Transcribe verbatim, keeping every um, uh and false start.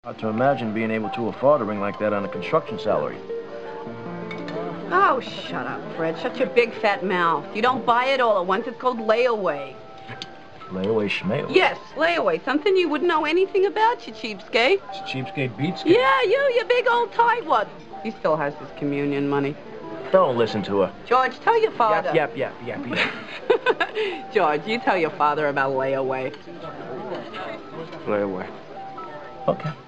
Hard to imagine being able to afford a ring like that on a construction salary. Oh, shut up, Fred. Shut your big fat mouth. You don't buy it all at once. It's called layaway. Layaway schmayaway? Yes, layaway. Something you wouldn't know anything about, you cheapskate. It's cheapskate beatskate. Yeah, you, you big old tightwad. He still has his communion money. Don't listen to her. George, tell your father. Yap, yap, yap, yap, yap. George, you tell your father about layaway. Layaway. Okay.